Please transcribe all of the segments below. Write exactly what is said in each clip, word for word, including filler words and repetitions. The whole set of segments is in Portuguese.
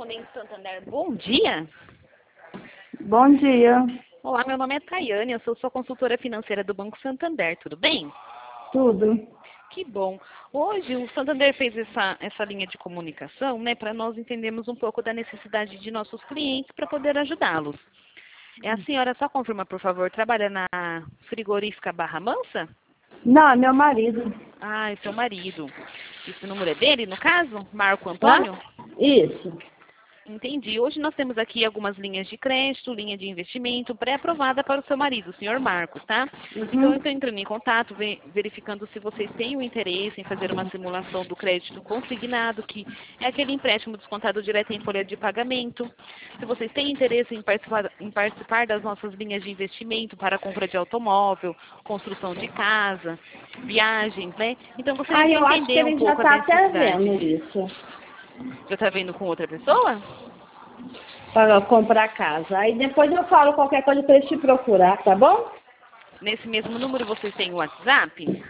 Funding Santander, bom dia. Bom dia. Olá, meu nome é Tayane, eu sou sua consultora financeira do Banco Santander, tudo bem? Tudo. Que bom. Hoje o Santander fez essa, essa linha de comunicação, né, para nós entendermos um pouco da necessidade de nossos clientes para poder ajudá-los. É, a senhora só confirma, por favor, trabalha na frigorífica Barra Mansa? Não, é meu marido. Ah, é seu marido. Esse número é dele, no caso? Marco Tá? Antônio? Isso. Entendi. Hoje nós temos aqui algumas linhas de crédito, linha de investimento pré-aprovada para o seu marido, o senhor Marcos, tá? Então eu Uhum. estou entrando em contato, ve- verificando se vocês têm o interesse em fazer uma simulação do crédito consignado, que é aquele empréstimo descontado direto em folha de pagamento. Se vocês têm interesse em participar, em participar das nossas linhas de investimento para a compra de automóvel, construção de casa, viagens, né? Então gostaria Ah, de eu acho que entender um ele já pouco a está até vendo necessidade. isso. Já está vendo com outra pessoa? Para comprar casa. Aí depois eu falo qualquer coisa para ele te procurar, tá bom? Nesse mesmo número vocês têm o WhatsApp?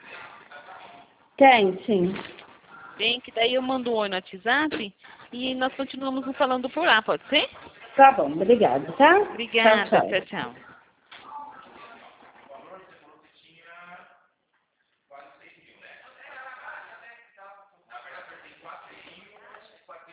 Tem, sim. Tem, que daí eu mando um oi no WhatsApp e nós continuamos nos falando por lá, pode ser? Tá bom, obrigada, tá? Tchau, Obrigada, tchau. tchau, tchau.